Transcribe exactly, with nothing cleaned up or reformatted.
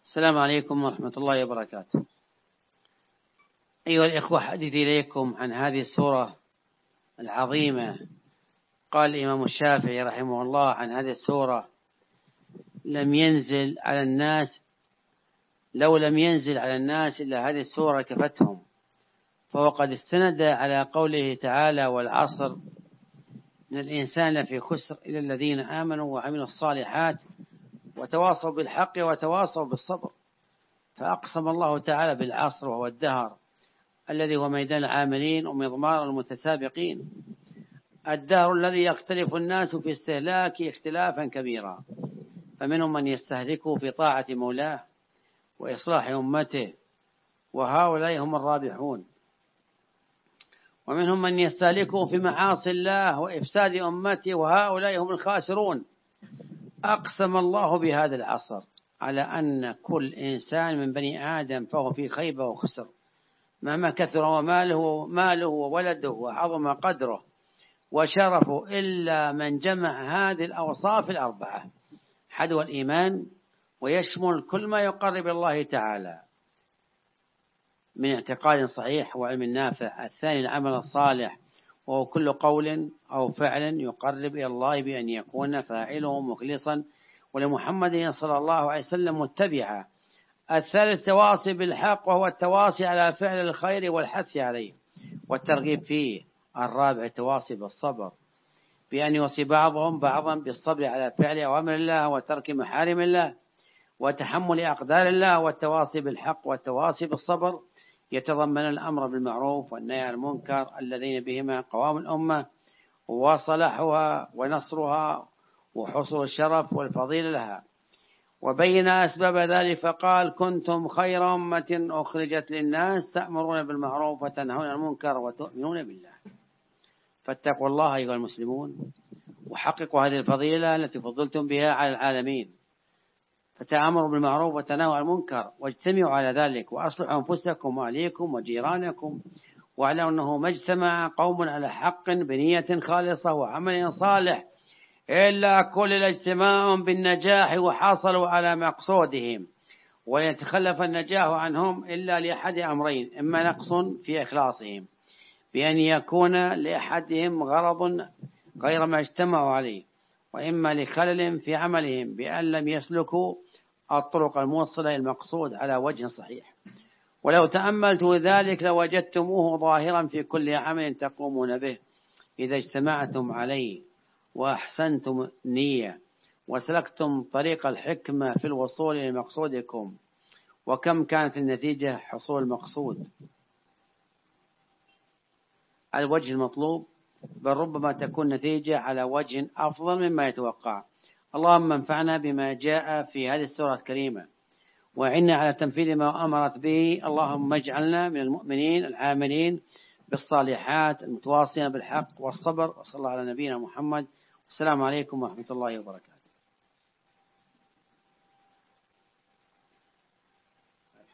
السلام عليكم ورحمة الله وبركاته. أيها الإخوة، حديث إليكم عن هذه السورة العظيمة. قال الإمام الشافعي رحمه الله عن هذه السورة: لم ينزل على الناس لو لم ينزل على الناس إلا هذه السورة كفتهم. فهو قد استند على قوله تعالى: والعصر إن الإنسان لفي خسر إلا الذين آمنوا وعملوا الصالحات وتواصوا بالحق وتواصوا بالصبر. فأقسم الله تعالى بالعصر، وهو الدهر الذي هو ميدان العاملين ومضمار المتسابقين، الدهر الذي يختلف الناس في استهلاكه اختلافا كبيرا، فمنهم من يستهلكه في طاعة مولاه وإصلاح أمته، وهؤلاء هم الرابحون، ومنهم من يستهلكه في معاصي الله وإفساد أمته، وهؤلاء هم الخاسرون. أقسم الله بهذا العصر على أن كل إنسان من بني آدم فهو في خيبة وخسر، مهما كثر وماله ماله وولده وعظم قدره وشرفه، إلا من جمع هذه الأوصاف الأربعة: حدوى الإيمان، ويشمل كل ما يقرب الله تعالى من اعتقاد صحيح وعلم نافع. الثاني العمل الصالح، وهو كل قول أو فعل يقرب إلى الله بأن يكون فاعله مخلصا ولمحمد صلى الله عليه وسلم متبعا. الثالث التواصي بالحق، وهو التواصي على فعل الخير والحث عليه والترغيب فيه. الرابع التواصي بالصبر، بأن يوصي بعضهم بعضا بالصبر على فعل أوامر الله وترك محارم الله وتحمل أقدار الله. والتواصي بالحق والتواصي بالصبر يتضمن الأمر بالمعروف والنهي عن المنكر، الذين بهما قوام الأمة وصلاحها ونصرها وحصول الشرف والفضيلة لها. وبين أسباب ذلك فقال: كنتم خير أمة أخرجت للناس تأمرون بالمعروف وتنهون عن المنكر وتؤمنون بالله. فاتقوا الله أيها المسلمون، وحققوا هذه الفضيلة التي فضلتم بها على العالمين، فتأمروا بالمعروف وتنهوا عن المنكر، واجتمعوا على ذلك، وأصلحوا أنفسكم وأهليكم وجيرانكم. واعلموا أنه ما اجتمع قوم على حق بنية خالصة وعمل صالح إلا كل الاجتماع بالنجاح وحصلوا على مقصودهم، ولن يتخلف النجاح عنهم إلا لأحد أمرين: إما نقص في إخلاصهم بأن يكون لأحدهم غرض غير ما اجتمعوا عليه، وإما لخلل في عملهم بأن لم يسلكوا الطرق الموصلة إلى المقصود على وجه صحيح. ولو تأملتوا ذلك لوجدتموه ظاهرا في كل عمل تقومون به إذا اجتمعتم عليه وأحسنتم النية وسلكتم طريق الحكمة في الوصول إلى مقصودكم. وكم كانت النتيجة حصول المقصود على الوجه المطلوب، بل ربما تكون نتيجة على وجه أفضل مما يتوقع. اللهم انفعنا بما جاء في هذه السورة الكريمة، وعنا على تنفيذ ما أمرت به. اللهم اجعلنا من المؤمنين العاملين بالصالحات المتواصين بالحق والصبر. وصلى الله على نبينا محمد. السلام عليكم ورحمة الله وبركاته.